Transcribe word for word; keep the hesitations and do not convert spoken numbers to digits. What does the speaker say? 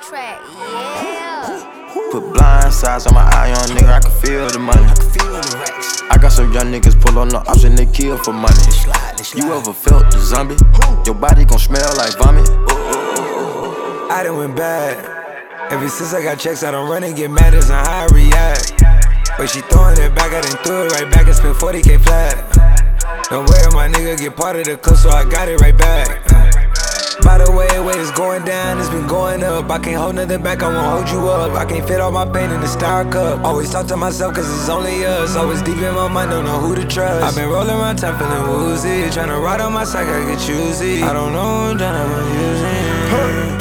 track, yeah. Put blind sides on my eye on nigga, I can feel the money. I can feel the racks. I got some young niggas pull on the ops and they kill for money. You ever felt the zombie? Your body gon' smell like vomit. I done went bad. Ever since I got checks, I don't run and get mad as on how I react. But she throwing it back, I done threw it right back and spent forty K flat. Don't worry, my nigga get part of the clip, so I got it right back. By the way, weight is going down, it's been going up. I can't hold nothing back, I won't hold you up. I can't fit all my pain in the star cup. Always talk to myself cause it's only us. Always deep in my mind, don't know who to trust. I've been rolling around town feeling woozy, tryna ride on my side, I get choosy. I don't know, I'm tryna confuse me.